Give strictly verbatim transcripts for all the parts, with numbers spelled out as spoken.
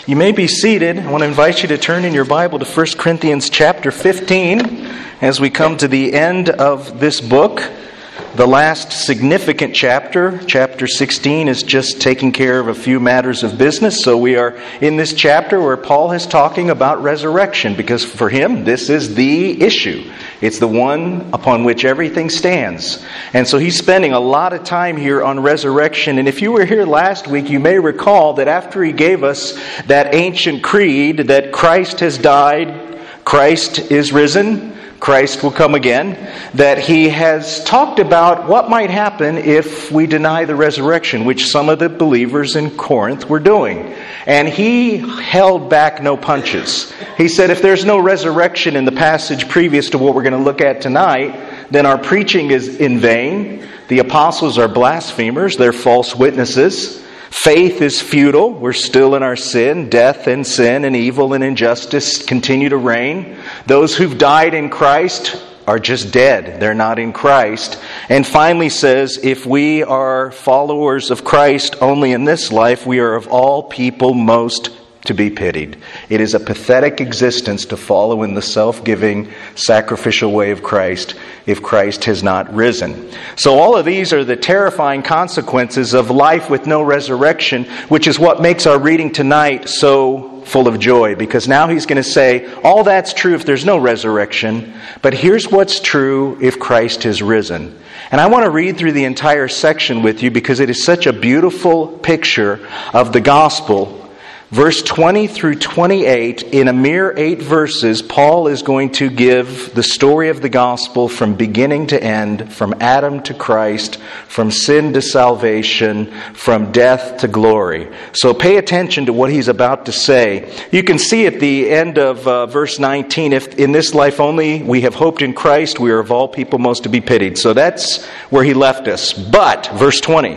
You may be seated. I want to invite you to turn in your Bible to First Corinthians chapter fifteen as we come to the end of this book. The last significant chapter, chapter sixteen, is just taking care of a few matters of business. So we are in this chapter where Paul is talking about resurrection, because for him, this is the issue. It's the one upon which everything stands. And so he's spending a lot of time here on resurrection. And if you were here last week, you may recall that after he gave us that ancient creed that Christ has died, Christ is risen, Christ will come again, that he has talked about what might happen if we deny the resurrection, which some of the believers in Corinth were doing. And he held back no punches. He said, if there's no resurrection in the passage previous to what we're going to look at tonight, then our preaching is in vain. The apostles are blasphemers. They're false witnesses. Faith is futile. We're still in our sin. Death and sin and evil and injustice continue to reign. Those who've died in Christ are just dead. They're not in Christ. And finally says, if we are followers of Christ only in this life, we are of all people most to be pitied. It is a pathetic existence to follow in the self-giving, sacrificial way of Christ if Christ has not risen. So all of these are the terrifying consequences of life with no resurrection, which is what makes our reading tonight so full of joy, because now he's going to say, all that's true if there's no resurrection, but here's what's true if Christ has risen. And I want to read through the entire section with you because it is such a beautiful picture of the gospel. Verse twenty through twenty-eight, in a mere eight verses, Paul is going to give the story of the gospel from beginning to end, from Adam to Christ, from sin to salvation, from death to glory. So pay attention to what he's about to say. You can see at the end of uh, verse nineteen, if in this life only we have hoped in Christ, we are of all people most to be pitied. So that's where he left us. But, verse twenty,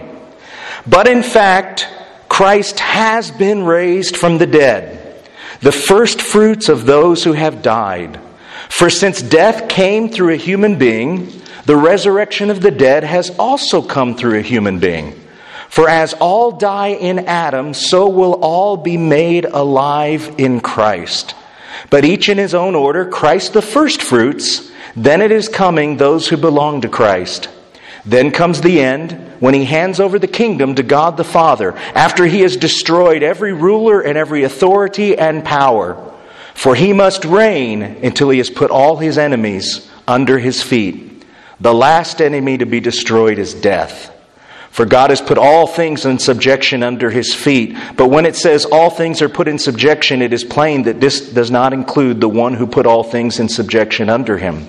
but in fact, Christ has been raised from the dead, the first fruits of those who have died. For since death came through a human being, the resurrection of the dead has also come through a human being. For as all die in Adam, so will all be made alive in Christ. But each in his own order, Christ the first fruits, then it is coming those who belong to Christ. Then comes the end, when he hands over the kingdom to God the Father, after he has destroyed every ruler and every authority and power. For he must reign until he has put all his enemies under his feet. The last enemy to be destroyed is death. For God has put all things in subjection under his feet. But when it says all things are put in subjection, it is plain that this does not include the one who put all things in subjection under him.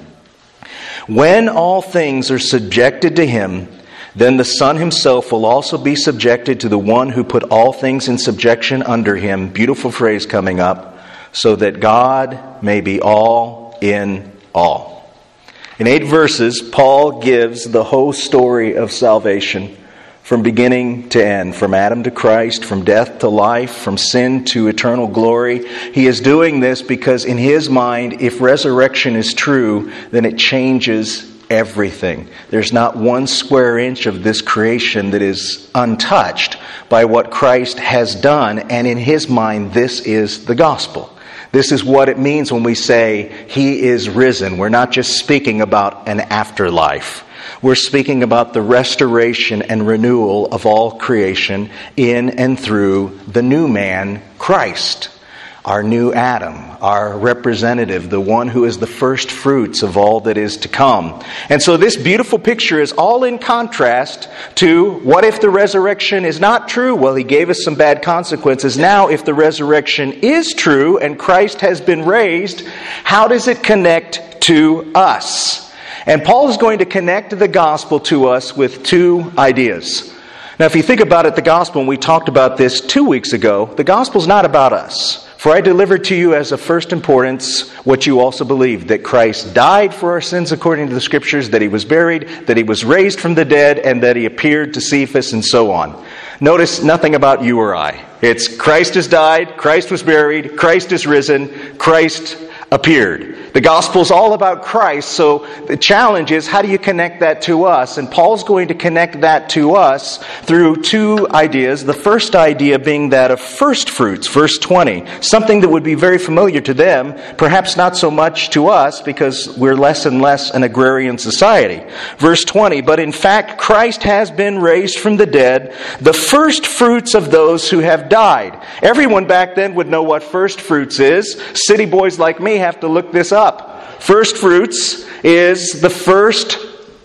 When all things are subjected to him, then the Son himself will also be subjected to the one who put all things in subjection under him. Beautiful phrase coming up. So that God may be all in all. In eight verses, Paul gives the whole story of salvation from beginning to end, from Adam to Christ, from death to life, from sin to eternal glory. He is doing this because in his mind, if resurrection is true, then it changes everything. There's not one square inch of this creation that is untouched by what Christ has done, and in his mind, this is the gospel. This is what it means when we say, he is risen. We're not just speaking about an afterlife. We're speaking about the restoration and renewal of all creation in and through the new man, Christ, our new Adam, our representative, the one who is the first fruits of all that is to come. And so this beautiful picture is all in contrast to what if the resurrection is not true? Well, he gave us some bad consequences. Now, if the resurrection is true and Christ has been raised, how does it connect to us? And Paul is going to connect the gospel to us with two ideas. Now, if you think about it, the gospel, and we talked about this two weeks ago, the gospel is not about us. For I delivered to you as of first importance what you also believed, that Christ died for our sins according to the Scriptures, that he was buried, that he was raised from the dead, and that he appeared to Cephas, and so on. Notice nothing about you or I. It's Christ has died, Christ was buried, Christ is risen, Christ appeared. The gospel is all about Christ, so the challenge is, how do you connect that to us? And Paul's going to connect that to us through two ideas. The first idea being that of first fruits, verse twenty. Something that would be very familiar to them, perhaps not so much to us, because we're less and less an agrarian society. Verse twenty, but in fact Christ has been raised from the dead, the first fruits of those who have died. Everyone back then would know what first fruits is. City boys like me have to look this up. First fruits is the first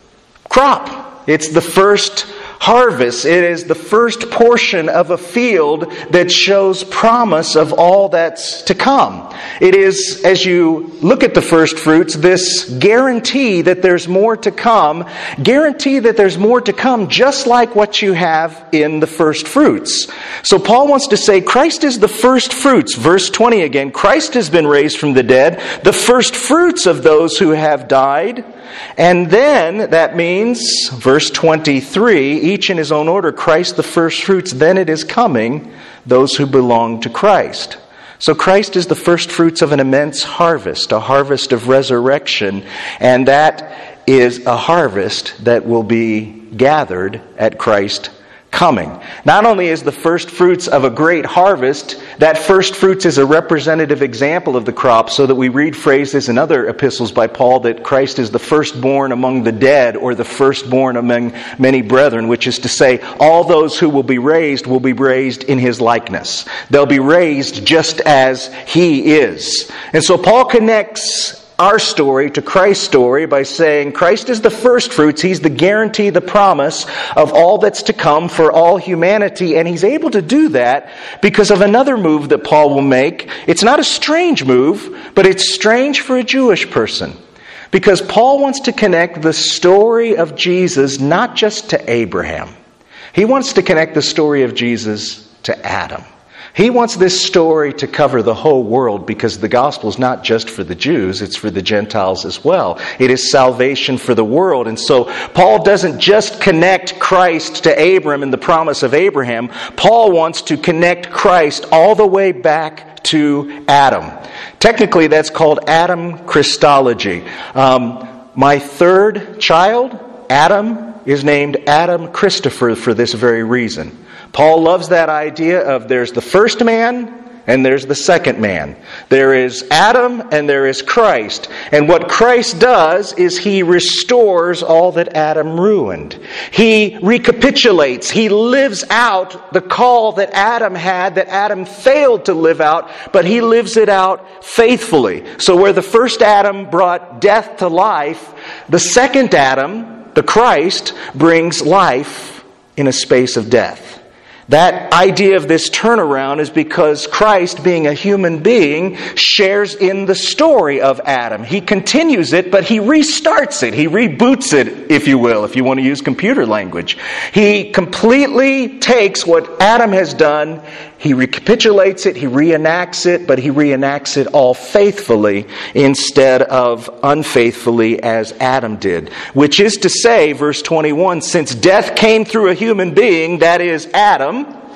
crop. It's the first harvest. It is the first portion of a field that shows promise of all that's to come. It is, as you look at the first fruits, this guarantee that there's more to come, guarantee that there's more to come just like what you have in the first fruits. So Paul wants to say Christ is the first fruits. Verse twenty again, Christ has been raised from the dead, the first fruits of those who have died. And then that means, verse twenty-three, each in his own order, Christ the first fruits, then it is coming, those who belong to Christ. So Christ is the first fruits of an immense harvest, a harvest of resurrection, and that is a harvest that will be gathered at Christ coming. Not only is the first fruits of a great harvest, that first fruits is a representative example of the crop, so that we read phrases in other epistles by Paul that Christ is the firstborn among the dead, or the firstborn among many brethren, which is to say, all those who will be raised will be raised in His likeness. They'll be raised just as He is. And so Paul connects our story to Christ's story by saying Christ is the first fruits. He's the guarantee, the promise of all that's to come for all humanity. And he's able to do that because of another move that Paul will make. It's not a strange move, but it's strange for a Jewish person. Because Paul wants to connect the story of Jesus not just to Abraham. He wants to connect the story of Jesus to Adam. He wants this story to cover the whole world, because the gospel is not just for the Jews, it's for the Gentiles as well. It is salvation for the world. And so Paul doesn't just connect Christ to Abram and the promise of Abraham. Paul wants to connect Christ all the way back to Adam. Technically, that's called Adam Christology. Um, my third child, Adam, is named Adam Christopher for this very reason. Paul loves that idea of there's the first man and there's the second man. There is Adam and there is Christ. And what Christ does is He restores all that Adam ruined. He recapitulates. He lives out the call that Adam had, that Adam failed to live out, but He lives it out faithfully. So where the first Adam brought death to life, the second Adam, the Christ, brings life in a space of death. That idea of this turnaround is because Christ, being a human being, shares in the story of Adam. He continues it, but He restarts it. He reboots it, if you will, if you want to use computer language. He completely takes what Adam has done, He recapitulates it, He reenacts it, but He reenacts it all faithfully instead of unfaithfully as Adam did. Which is to say, verse twenty-one, since death came through a human being, that is Adam,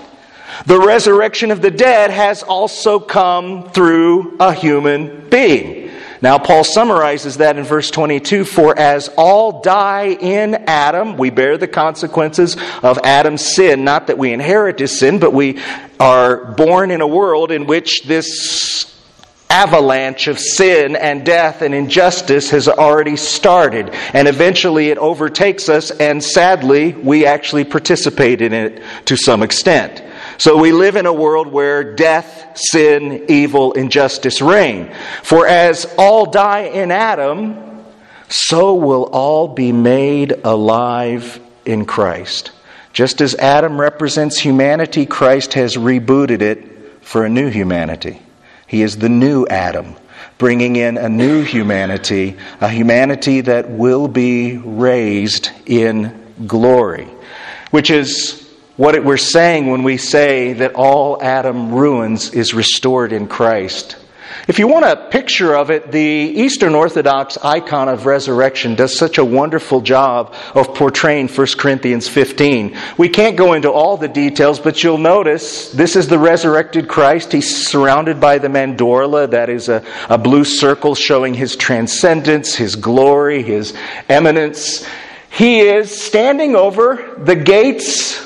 the resurrection of the dead has also come through a human being. Now Paul summarizes that in verse twenty-two, for as all die in Adam, we bear the consequences of Adam's sin. Not that we inherit his sin, but we are born in a world in which this avalanche of sin and death and injustice has already started. And eventually it overtakes us, and sadly, we actually participate in it to some extent. So we live in a world where death, sin, evil, injustice reign. For as all die in Adam, so will all be made alive in Christ. Just as Adam represents humanity, Christ has rebooted it for a new humanity. He is the new Adam, bringing in a new humanity, a humanity that will be raised in glory. Which is what we're saying when we say that all Adam ruins is restored in Christ. If you want a picture of it, the Eastern Orthodox icon of resurrection does such a wonderful job of portraying First Corinthians fifteen. We can't go into all the details, but you'll notice this is the resurrected Christ. He's surrounded by the mandorla, that is a, a blue circle showing His transcendence, His glory, His eminence. He is standing over the gates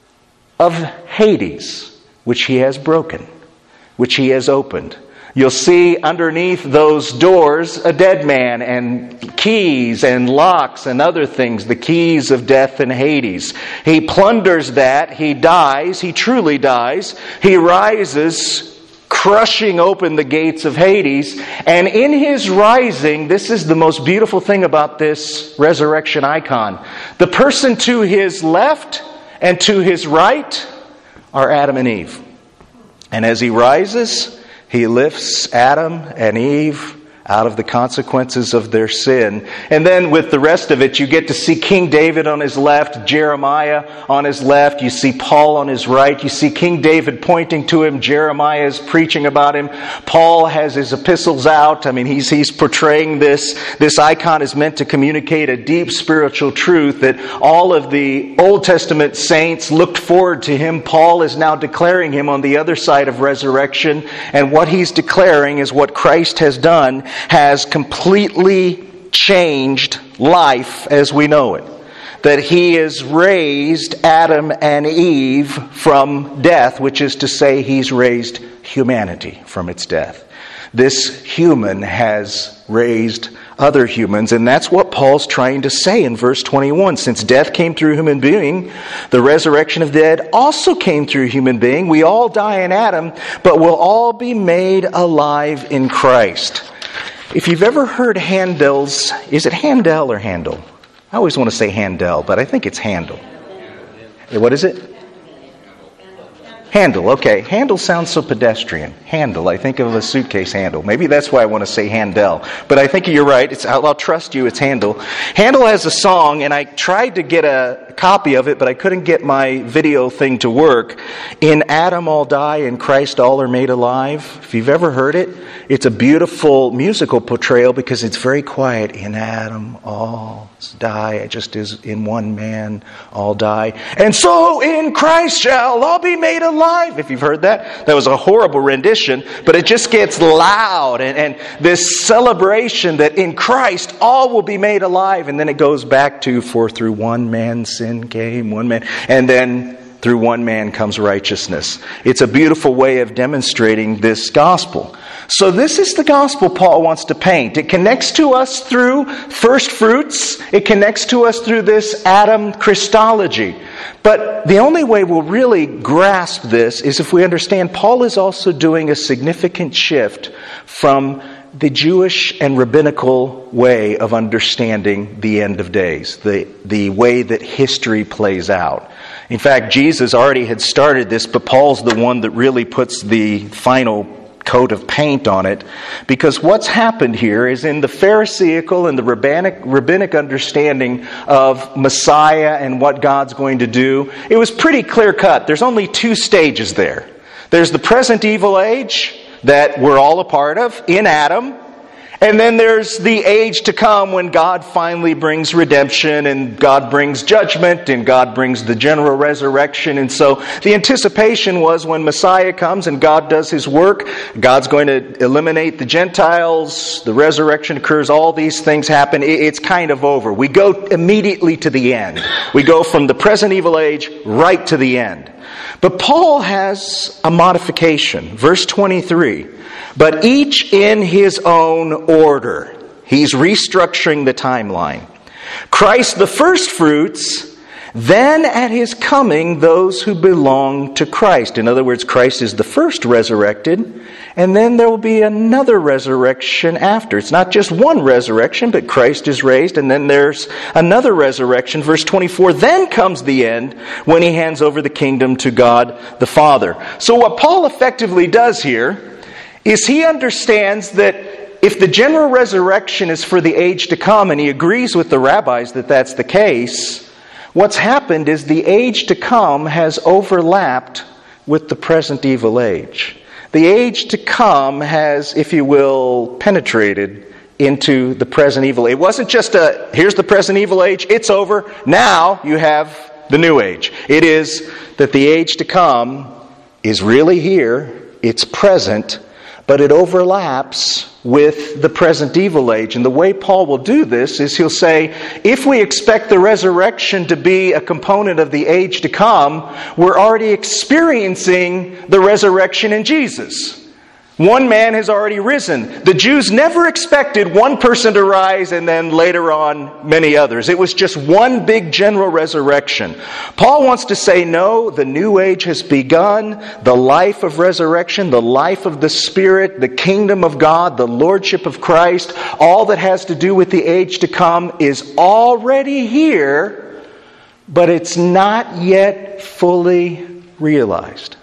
of Hades, which He has broken, which He has opened. You'll see underneath those doors a dead man and keys and locks and other things, the keys of death and Hades. He plunders that. He dies. He truly dies. He rises, crushing open the gates of Hades. And in His rising, this is the most beautiful thing about this resurrection icon. The person to His left and to His right are Adam and Eve. And as He rises, He lifts Adam and Eve out of the consequences of their sin. And then with the rest of it, you get to see King David on his left, Jeremiah on his left. You see Paul on his right. You see King David pointing to him. Jeremiah is preaching about him. Paul has his epistles out. I mean, he's he's portraying this. This icon is meant to communicate a deep spiritual truth that all of the Old Testament saints looked forward to him. Paul is now declaring him on the other side of resurrection. And what he's declaring is what Christ has done has completely changed life as we know it. That He has raised Adam and Eve from death, which is to say He's raised humanity from its death. This human has raised other humans, and that's what Paul's trying to say in verse twenty-one. Since death came through human being, the resurrection of the dead also came through human being. We all die in Adam, but we'll all be made alive in Christ. If you've ever heard Handel's, is it Handel or Handel? I always want to say Handel, but I think it's Handel. What is it? Handle, okay. Handle sounds so pedestrian. Handle, I think of a suitcase handle. Maybe that's why I want to say Handel. But I think you're right. It's, I'll, I'll trust you, it's Handel. Handel has a song, and I tried to get a copy of it, but I couldn't get my video thing to work. In Adam all die, in Christ all are made alive. If you've ever heard it, it's a beautiful musical portrayal because it's very quiet. In Adam all die, just as in one man all die. And so in Christ shall all be made alive. If you've heard that, that was a horrible rendition, but it just gets loud and, and this celebration that in Christ all will be made alive. And then it goes back to, for through one man sin came, one man, and then through one man comes righteousness. It's a beautiful way of demonstrating this gospel. So this is the gospel Paul wants to paint. It connects to us through first fruits. It connects to us through this Adam Christology. But the only way we'll really grasp this is if we understand Paul is also doing a significant shift from the Jewish and rabbinical way of understanding the end of days, the, the way that history plays out. In fact, Jesus already had started this, but Paul's the one that really puts the final coat of paint on it, because what's happened here is in the Pharisaical and the rabbinic, rabbinic understanding of Messiah and what God's going to do, it was pretty clear cut. There's only two stages there. There's the present evil age that we're all a part of in Adam, and then there's the age to come when God finally brings redemption and God brings judgment and God brings the general resurrection. And so the anticipation was when Messiah comes and God does His work, God's going to eliminate the Gentiles, the resurrection occurs, all these things happen. It's kind of over. We go immediately to the end. We go from the present evil age right to the end. But Paul has a modification. Verse twenty-three. But each in his own order. He's restructuring the timeline. Christ the first fruits, then at His coming those who belong to Christ. In other words, Christ is the first resurrected, and then there will be another resurrection after. It's not just one resurrection, but Christ is raised, and then there's another resurrection. Verse twenty-four, then comes the end when He hands over the kingdom to God the Father. So what Paul effectively does here is he understands that if the general resurrection is for the age to come, and he agrees with the rabbis that that's the case, what's happened is the age to come has overlapped with the present evil age. The age to come has, if you will, penetrated into the present evil age. It wasn't just a, here's the present evil age, it's over, now you have the new age. It is that the age to come is really here, it's present, but it overlaps with the present evil age. And the way Paul will do this is he'll say, if we expect the resurrection to be a component of the age to come, we're already experiencing the resurrection in Jesus. One man has already risen. The Jews never expected one person to rise and then later on many others. It was just one big general resurrection. Paul wants to say, no, the new age has begun. The life of resurrection, the life of the Spirit, the kingdom of God, the lordship of Christ, all that has to do with the age to come is already here, but it's not yet fully realized.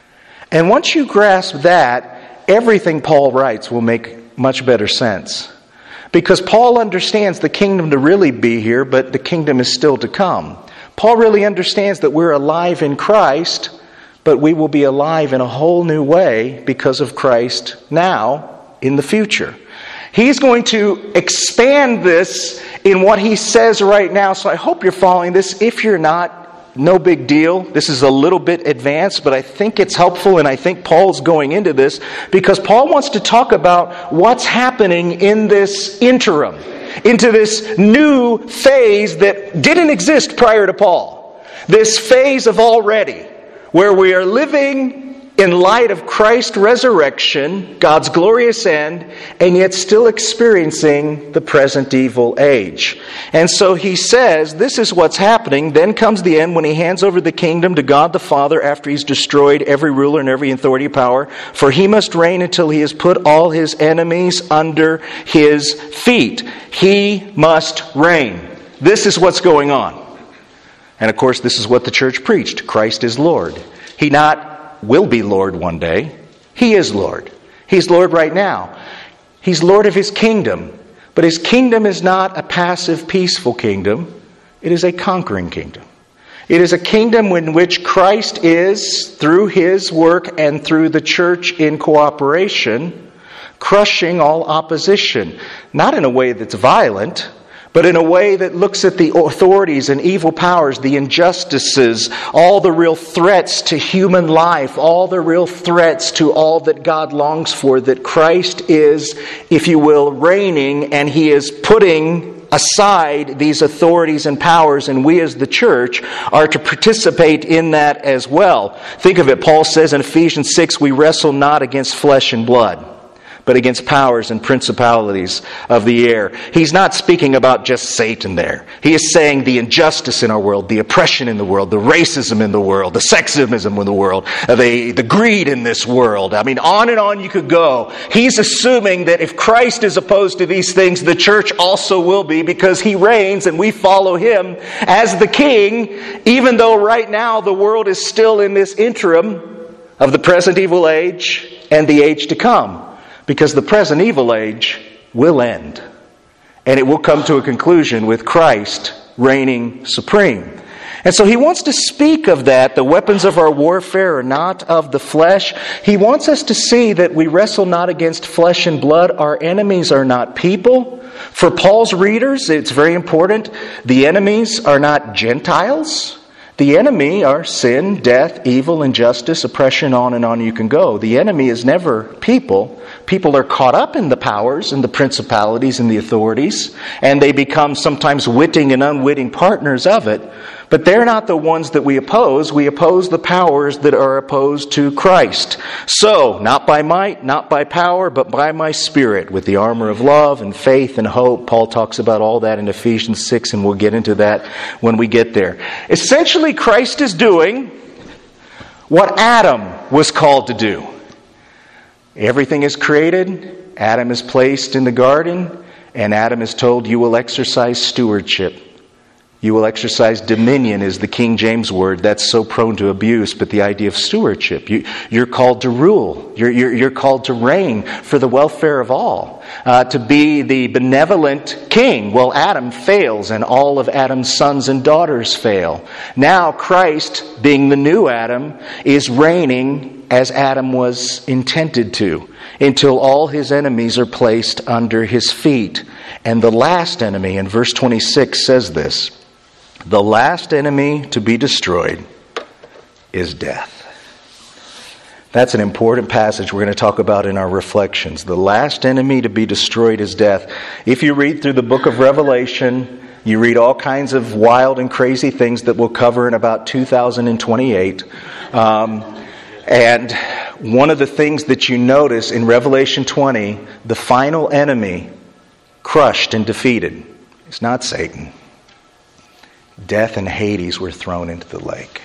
And once you grasp that, everything Paul writes will make much better sense. Because Paul understands the kingdom to really be here, but the kingdom is still to come. Paul really understands that we're alive in Christ, but we will be alive in a whole new way because of Christ now in the future. He's going to expand this in what he says right now, so I hope you're following this. If you're not, no big deal. This is a little bit advanced, but I think it's helpful, and I think Paul's going into this because Paul wants to talk about what's happening in this interim, into this new phase that didn't exist prior to Paul. This phase of already, where we are living in light of Christ's resurrection, God's glorious end, and yet still experiencing the present evil age. And so he says, this is what's happening. Then comes the end when he hands over the kingdom to God the Father after he's destroyed every ruler and every authority power. For he must reign until he has put all his enemies under his feet. He must reign. This is what's going on. And of course, this is what the church preached. Christ is Lord. He not will be Lord one day. He is Lord. He's Lord right now. He's Lord of his kingdom. But his kingdom is not a passive, peaceful kingdom. It is a conquering kingdom. It is a kingdom in which Christ is, through his work and through the church in cooperation, crushing all opposition. Not in a way that's violent, but in a way that looks at the authorities and evil powers, the injustices, all the real threats to human life, all the real threats to all that God longs for, that Christ is, if you will, reigning, and he is putting aside these authorities and powers, and we as the church are to participate in that as well. Think of it, Paul says in Ephesians six, we wrestle not against flesh and blood, but against powers and principalities of the air. He's not speaking about just Satan there. He is saying the injustice in our world, the oppression in the world, the racism in the world, the sexism in the world, the, the greed in this world. I mean, on and on you could go. He's assuming that if Christ is opposed to these things, the church also will be, because he reigns and we follow him as the king, even though right now the world is still in this interim of the present evil age and the age to come. Because the present evil age will end. And it will come to a conclusion with Christ reigning supreme. And so he wants to speak of that. The weapons of our warfare are not of the flesh. He wants us to see that we wrestle not against flesh and blood. Our enemies are not people. For Paul's readers, it's very important. The enemies are not Gentiles. The enemy are sin, death, evil, injustice, oppression, on and on you can go. The enemy is never people. People are caught up in the powers and the principalities and the authorities, and they become sometimes witting and unwitting partners of it. But they're not the ones that we oppose. We oppose the powers that are opposed to Christ. So, not by might, not by power, but by my Spirit, with the armor of love and faith and hope. Paul talks about all that in Ephesians six, and we'll get into that when we get there. Essentially, Christ is doing what Adam was called to do. Everything is created. Adam is placed in the garden, and Adam is told, you will exercise stewardship. You will exercise dominion is the King James word. That's so prone to abuse, but the idea of stewardship. You, you're called to rule. You're, you're, you're called to reign for the welfare of all. Uh, to be the benevolent king. Well, Adam fails, and all of Adam's sons and daughters fail. Now Christ, being the new Adam, is reigning as Adam was intended to, until all his enemies are placed under his feet. And the last enemy, in verse twenty-six, says this: the last enemy to be destroyed is death. That's an important passage we're going to talk about in our reflections. The last enemy to be destroyed is death. If you read through the book of Revelation, you read all kinds of wild and crazy things that we'll cover in about two thousand twenty-eight. Um, and one of the things that you notice in Revelation twenty, the final enemy crushed and defeated, is not Satan. Death and Hades were thrown into the lake.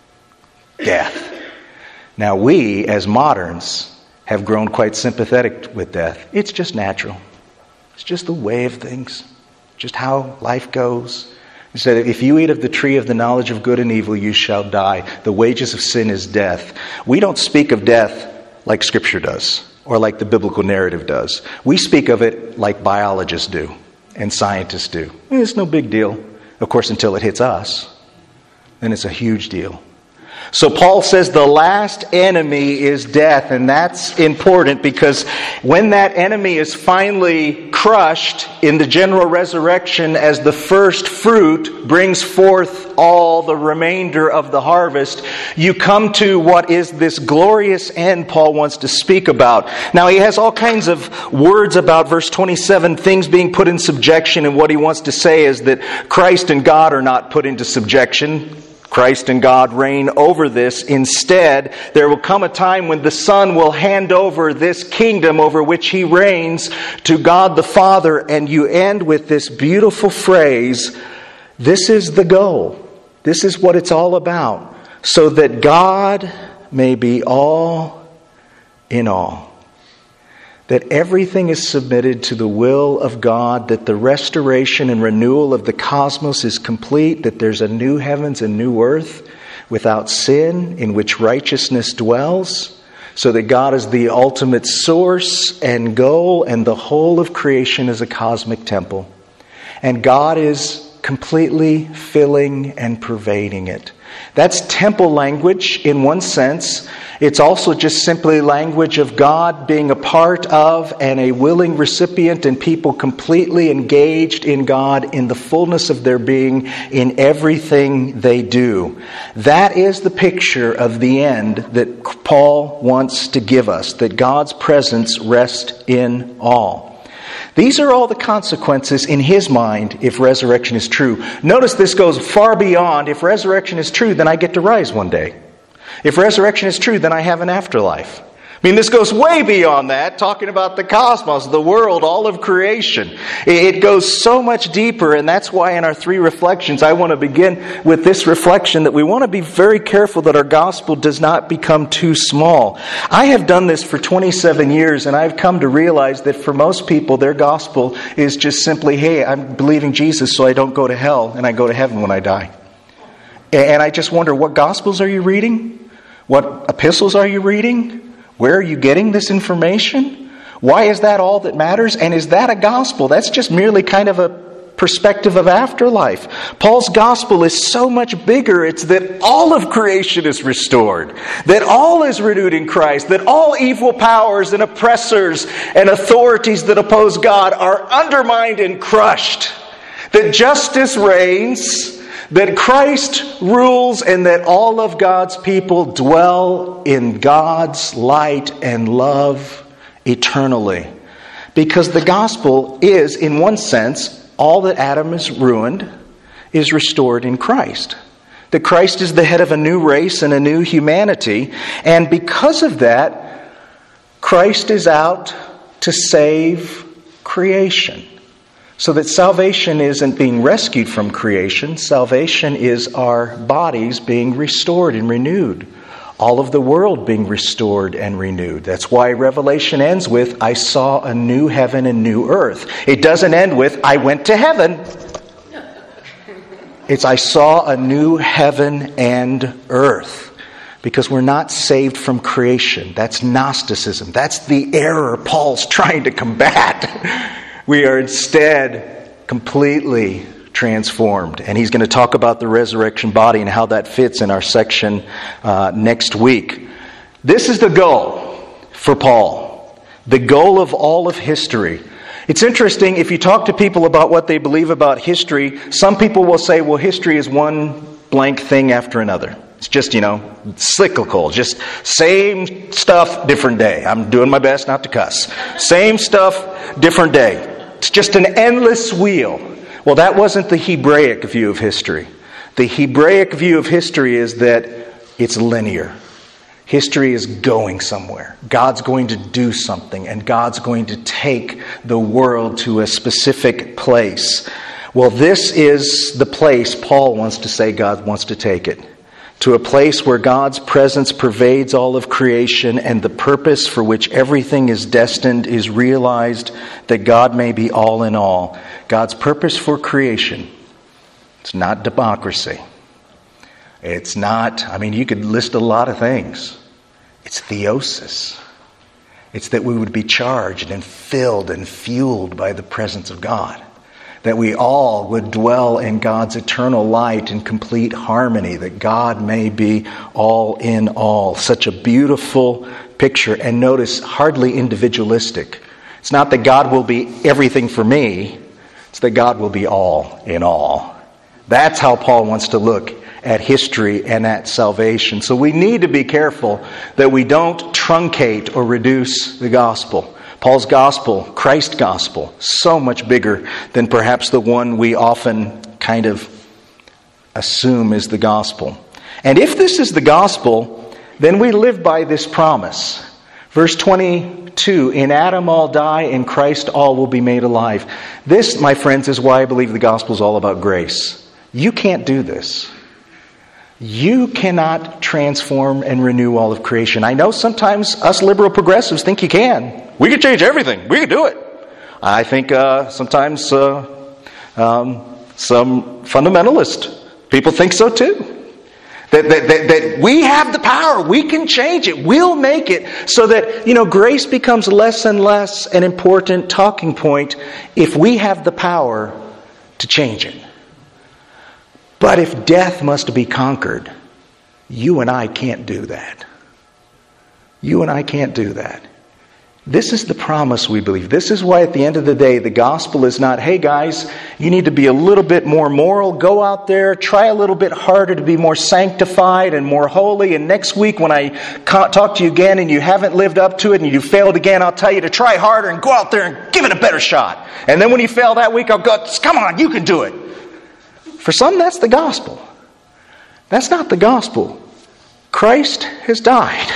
Death. Now we, as moderns, have grown quite sympathetic with death. It's just natural. It's just the way of things. Just how life goes. He said, if you eat of the tree of the knowledge of good and evil, you shall die. The wages of sin is death. We don't speak of death like Scripture does, or like the biblical narrative does. We speak of it like biologists do, and scientists do. It's no big deal. Of course, until it hits us, then it's a huge deal. So Paul says the last enemy is death, and that's important because when that enemy is finally crushed in the general resurrection as the first fruit brings forth all the remainder of the harvest, you come to what is this glorious end Paul wants to speak about. Now he has all kinds of words about verse twenty-seven, things being put in subjection, and what he wants to say is that Christ and God are not put into subjection. Christ and God reign over this. Instead, there will come a time when the Son will hand over this kingdom over which He reigns to God the Father. And you end with this beautiful phrase, this is the goal. This is what it's all about. So that God may be all in all. That everything is submitted to the will of God, that the restoration and renewal of the cosmos is complete, that there's a new heavens and new earth without sin in which righteousness dwells, so that God is the ultimate source and goal, and the whole of creation is a cosmic temple. And God is completely filling and pervading it. That's temple language in one sense. It's also just simply language of God being a part of and a willing recipient, and people completely engaged in God in the fullness of their being in everything they do. That is the picture of the end that Paul wants to give us, that God's presence rests in all. These are all the consequences in his mind if resurrection is true. Notice this goes far beyond, if resurrection is true, then I get to rise one day. If resurrection is true, then I have an afterlife. I mean, this goes way beyond that, talking about the cosmos, the world, all of creation. It goes so much deeper, and that's why in our three reflections, I want to begin with this reflection that we want to be very careful that our gospel does not become too small. I have done this for twenty-seven years, and I've come to realize that for most people, their gospel is just simply, hey, I'm believing Jesus so I don't go to hell, and I go to heaven when I die. And I just wonder, what gospels are you reading? What epistles are you reading? Where are you getting this information? Why is that all that matters? And is that a gospel? That's just merely kind of a perspective of afterlife. Paul's gospel is so much bigger. It's that all of creation is restored, that all is renewed in Christ, that all evil powers and oppressors and authorities that oppose God are undermined and crushed, that justice reigns, that Christ rules, and that all of God's people dwell in God's light and love eternally. Because the gospel is, in one sense, all that Adam has ruined is restored in Christ. That Christ is the head of a new race and a new humanity. And because of that, Christ is out to save creation. So that salvation isn't being rescued from creation. Salvation is our bodies being restored and renewed. All of the world being restored and renewed. That's why Revelation ends with, I saw a new heaven and new earth. It doesn't end with, I went to heaven. It's, I saw a new heaven and earth. Because we're not saved from creation. That's Gnosticism. That's the error Paul's trying to combat. We are instead completely transformed. And he's going to talk about the resurrection body and how that fits in our section uh, next week. This is the goal for Paul, the goal of all of history. It's interesting, if you talk to people about what they believe about history, some people will say, well, history is one blank thing after another. It's just, you know, cyclical, just same stuff, different day. I'm doing my best not to cuss. Same stuff, different day. It's just an endless wheel. Well, that wasn't the Hebraic view of history. The Hebraic view of history is that it's linear. History is going somewhere. God's going to do something, and God's going to take the world to a specific place. Well, this is the place Paul wants to say God wants to take it. To a place where God's presence pervades all of creation, and the purpose for which everything is destined is realized, that God may be all in all. God's purpose for creation. It's not democracy. It's not, I mean, you could list a lot of things. It's theosis. It's that we would be charged and filled and fueled by the presence of God. That we all would dwell in God's eternal light in complete harmony. That God may be all in all. Such a beautiful picture. And notice, hardly individualistic. It's not that God will be everything for me. It's that God will be all in all. That's how Paul wants to look at history and at salvation. So we need to be careful that we don't truncate or reduce the gospel. Paul's gospel, Christ's gospel, so much bigger than perhaps the one we often kind of assume is the gospel. And if this is the gospel, then we live by this promise. Verse twenty-two, in Adam all die, in Christ all will be made alive. This, my friends, is why I believe the gospel is all about grace. You can't do this. You cannot transform and renew all of creation. I know sometimes us liberal progressives think you can. We can change everything. We can do it. I think uh, sometimes uh, um, some fundamentalist people think so too. That, that, that, that we have the power. We can change it. We'll make it so that, you know, grace becomes less and less an important talking point if we have the power to change it. But if death must be conquered, you and I can't do that. You and I can't do that. This is the promise we believe. This is why at the end of the day, the gospel is not, hey guys, you need to be a little bit more moral. Go out there, try a little bit harder to be more sanctified and more holy. And next week when I talk to you again and you haven't lived up to it and you failed again, I'll tell you to try harder and go out there and give it a better shot. And then when you fail that week, I'll go, come on, you can do it. For some, that's the gospel. That's not the gospel. Christ has died.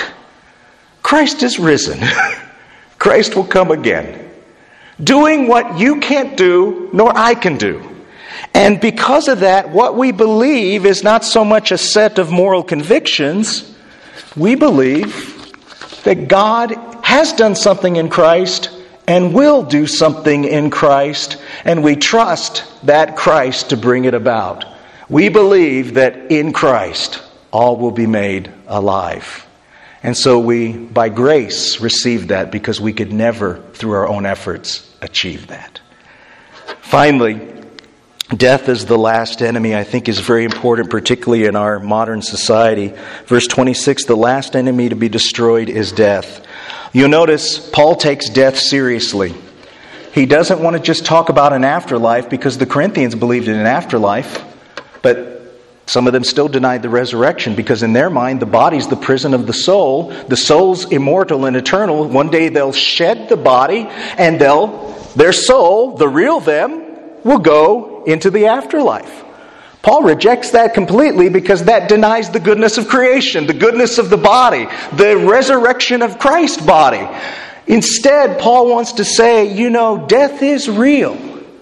Christ is risen. Christ will come again. Doing what you can't do, nor I can do. And because of that, what we believe is not so much a set of moral convictions. We believe that God has done something in Christ and will do something in Christ, and we trust that Christ to bring it about. We believe that in Christ all will be made alive. And so we, by grace, receive that because we could never, through our own efforts, achieve that. Finally, death as the last enemy, I think, is very important, particularly in our modern society. Verse twenty-six, the last enemy to be destroyed is death. You'll notice Paul takes death seriously. He doesn't want to just talk about an afterlife because the Corinthians believed in an afterlife, but some of them still denied the resurrection because in their mind the body's the prison of the soul. The soul's immortal and eternal. One day they'll shed the body and they'll, their soul, the real them, will go into the afterlife. Paul rejects that completely because that denies the goodness of creation, the goodness of the body, the resurrection of Christ's body. Instead, Paul wants to say, you know, death is real.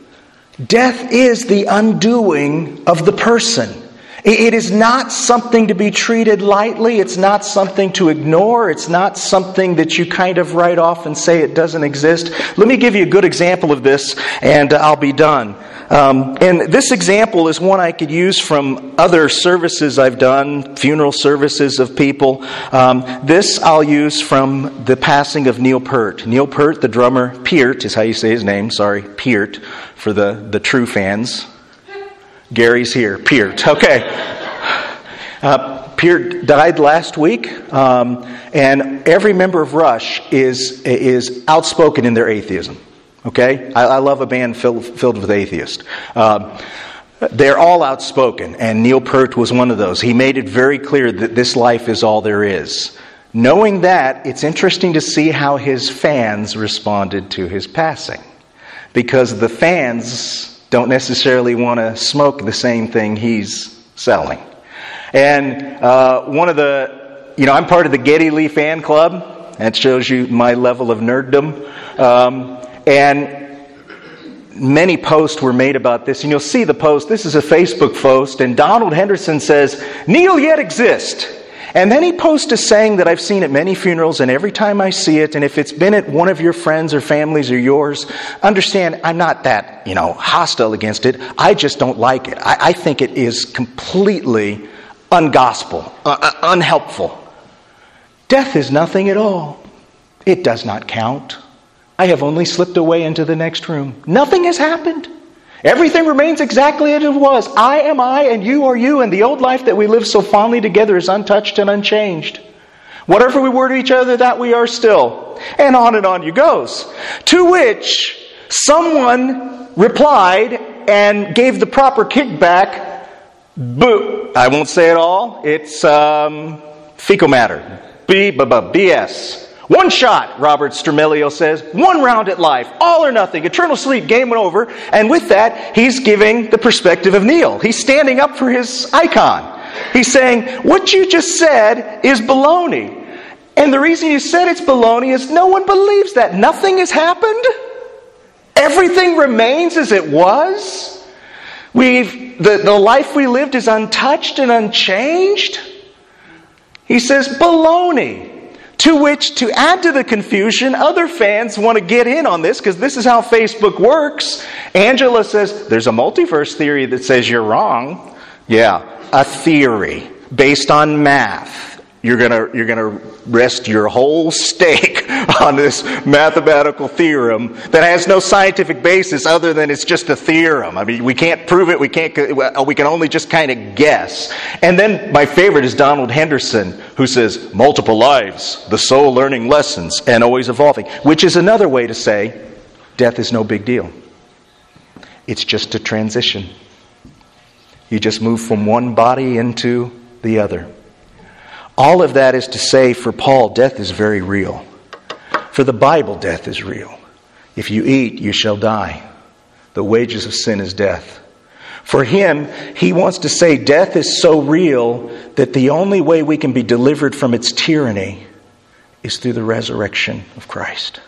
Death is the undoing of the person. It is not something to be treated lightly. It's not something to ignore. It's not something that you kind of write off and say it doesn't exist. Let me give you a good example of this, and I'll be done. Um, and this example is one I could use from other services I've done, funeral services of people. Um, this I'll use from the passing of Neil Peart. Neil Peart, the drummer, Peart is how you say his name, sorry, Peart, for the, the true fans. Gary's here, Peart, okay. Uh, Pierre died last week, um, and every member of Rush is is outspoken in their atheism. Okay? I, I love a band filled, filled with atheists. Um, they're all outspoken, and Neil Peart was one of those. He made it very clear that this life is all there is. Knowing that, it's interesting to see how his fans responded to his passing. Because the fans don't necessarily want to smoke the same thing he's selling. And uh, one of the, you know, I'm part of the Geddy Lee fan club. That shows you my level of nerddom. Um, and many posts were made about this. And you'll see the post. This is a Facebook post. And Donald Henderson says, "Neil yet exists." And then he posts a saying that I've seen at many funerals, and every time I see it, and if it's been at one of your friends or families or yours, understand I'm not that, you know, hostile against it. I just don't like it. I, I think it is completely ungospel, uh, unhelpful. Death is nothing at all. It does not count. I have only slipped away into the next room. Nothing has happened. Everything remains exactly as it was. I am I and you are you, and the old life that we live so fondly together is untouched and unchanged. Whatever we were to each other, that we are still. And on and on you goes. To which someone replied and gave the proper kickback. Boo. I won't say it all. It's um, fecal matter. B, b, b, B S. One shot, Robert Stramelio says. One round at life. All or nothing. Eternal sleep. Game over. And with that, he's giving the perspective of Neil. He's standing up for his icon. He's saying, what you just said is baloney. And the reason you said it's baloney is no one believes that. Nothing has happened. Everything remains as it was. We've the, the life we lived is untouched and unchanged. He says, baloney. To which, to add to the confusion, other fans want to get in on this because this is how Facebook works. Angela says, there's a multiverse theory that says you're wrong. Yeah, a theory based on math. You're gonna you're gonna rest your whole stake on this mathematical theorem that has no scientific basis other than it's just a theorem. I mean, we can't prove it. We can't. We can only just kind of guess. And then my favorite is Donald Henderson, who says multiple lives, the soul learning lessons, and always evolving, which is another way to say death is no big deal. It's just a transition. You just move from one body into the other. All of that is to say, for Paul, death is very real. For the Bible, death is real. If you eat, you shall die. The wages of sin is death. For him, he wants to say death is so real that the only way we can be delivered from its tyranny is through the resurrection of Christ.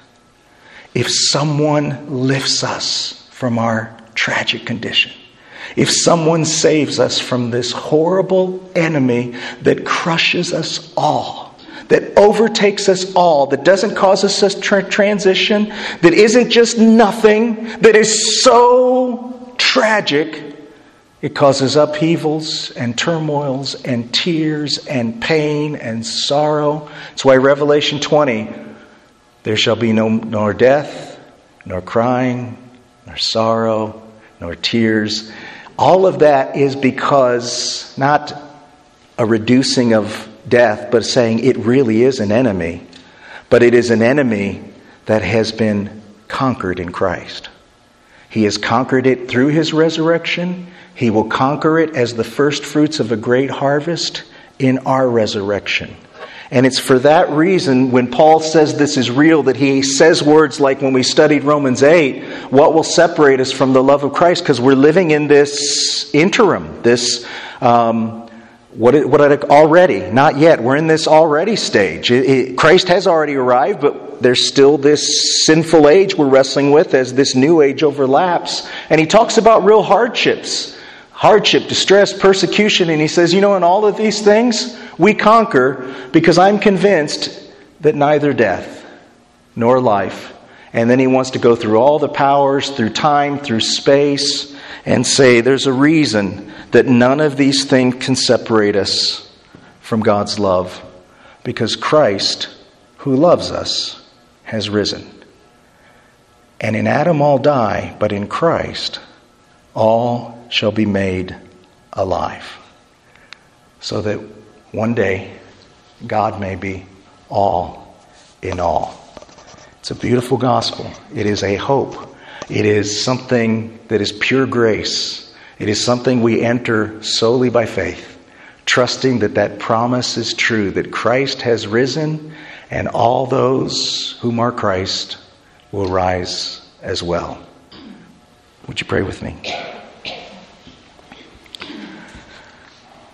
If someone lifts us from our tragic condition, if someone saves us from this horrible enemy that crushes us all, that overtakes us all, that doesn't cause us a tra- transition, that isn't just nothing, that is so tragic, it causes upheavals and turmoils and tears and pain and sorrow. That's why Revelation twenty, there shall be no nor death, nor crying, nor sorrow, nor tears. All of that is because, not a reducing of death, but saying it really is an enemy. But it is an enemy that has been conquered in Christ. He has conquered it through His resurrection. He will conquer it as the first fruits of a great harvest in our resurrection. And it's for that reason when Paul says this is real that he says words like when we studied Romans eight, what will separate us from the love of Christ? Because we're living in this interim, this um, what it, what it, already, not yet. We're in this already stage. It, it, Christ has already arrived, but there's still this sinful age we're wrestling with as this new age overlaps. And he talks about real hardships. Hardship, distress, persecution, and he says, you know, in all of these things, we conquer because I'm convinced that neither death nor life. And then he wants to go through all the powers, through time, through space, and say there's a reason that none of these things can separate us from God's love. Because Christ, who loves us, has risen. And in Adam all die, but in Christ all shall be made alive. So that one day God may be all in all. It's a beautiful gospel. It is a hope. It is something that is pure grace. It is something we enter solely by faith, trusting that that promise is true, that Christ has risen and all those whom are Christ will rise as well. Would you pray with me?